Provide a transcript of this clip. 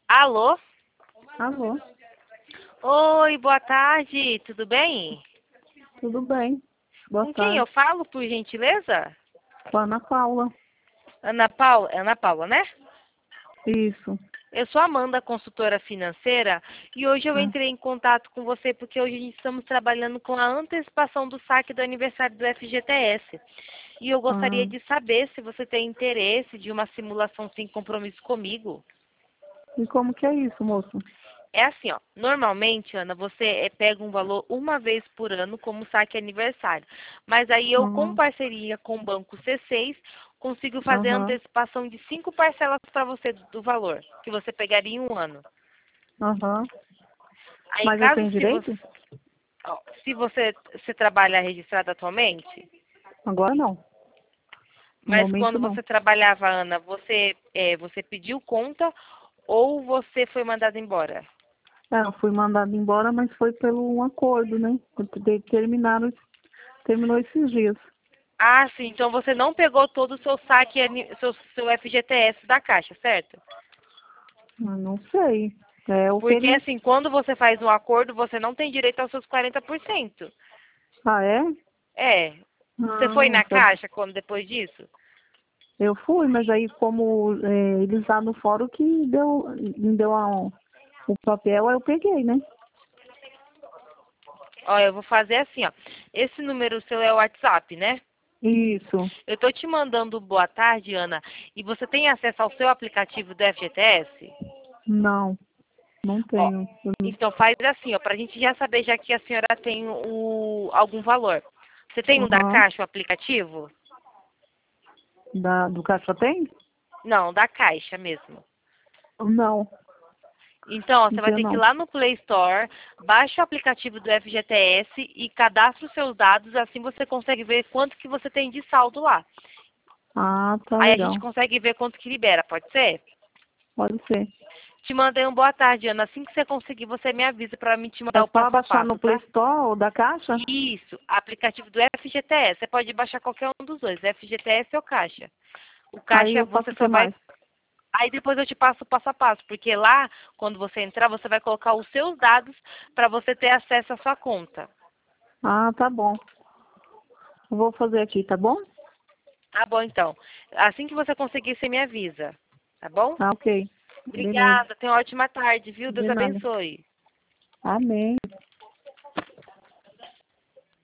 Alô? Alô, Oi, boa tarde, tudo bem? tudo bem? Boa Com quem eu tarde. falo, por gentileza? Com a Ana Paula. Ana Paula, né? Isso. Eu sou a Amanda, consultora financeira, e hoje eu Ah, entrei em contato com você porque hoje estamos trabalhando com a antecipação do saque do aniversário do FGTS. E eu gostaria ah, de saber se você tem interesse de uma simulação sem compromisso comigo. e como que é isso, moço? É assim, ó. Normalmente, Ana, você pega um valor uma vez por ano como saque aniversário. Mas aí eu, com Ah, parceria com o Banco C6, consigo fazer a Aham, antecipação de 5 parcelas para você do valor que você pegaria em um ano. aham. Aí, Mas eu caso tenho se você, direito? ó, se você trabalha registrado atualmente, Agora não. No mas momento quando não. você trabalhava, Ana, você pediu conta ou você foi mandado embora? Eu fui mandada embora, mas foi pelo um acordo, né? Terminou esses dias. Ah, sim. Então você não pegou todo o seu saque, seu FGTS da Caixa, certo? Eu não sei. É o que Porque eles. assim, quando você faz um acordo, você não tem direito aos seus 40%. Ah, é? É. Você foi Não, na Caixa quando depois disso? eu fui, mas aí como eles lá no fórum que me deu o papel, aí eu peguei, né? Ó, eu vou fazer assim, ó. Esse número seu é o WhatsApp, né? Isso. Eu tô te mandando boa tarde, Ana. E você tem acesso ao seu aplicativo do FGTS? Não, não Ó, tenho. então faz assim, ó, pra gente já saber, já que a senhora tem algum valor. Você tem um da Aham. Caixa, o aplicativo? Do Caixa tem? Não, da Caixa mesmo. Não, Então, ó, não você vai tenho ter que ir não. lá no Play Store, baixa o aplicativo do FGTS e cadastra os seus dados, assim você consegue ver quanto que você tem de saldo lá. Ah, tá Aí a gente legal. consegue ver quanto que libera, pode ser? Pode ser. Te mandei um boa tarde, Ana. Assim que você conseguir, você me avisa para mim te É mandar o só passo a baixar no passo, Play tá? Store ou da Caixa? Isso, aplicativo do FGTS. Você pode baixar qualquer um dos dois, FGTS ou Caixa. O Aí Caixa eu faço você o que só vai. mais? Aí depois eu te passo o passo a passo, porque lá, quando você entrar, você vai colocar os seus dados para você ter acesso à sua conta. Ah, tá bom. Eu vou fazer aqui, tá bom? Tá bom, então. Assim que você conseguir, você me avisa. Tá bom? Tá ok. Beleza. Obrigada. Tenha uma ótima tarde, viu? Deus De nada. abençoe. Amém.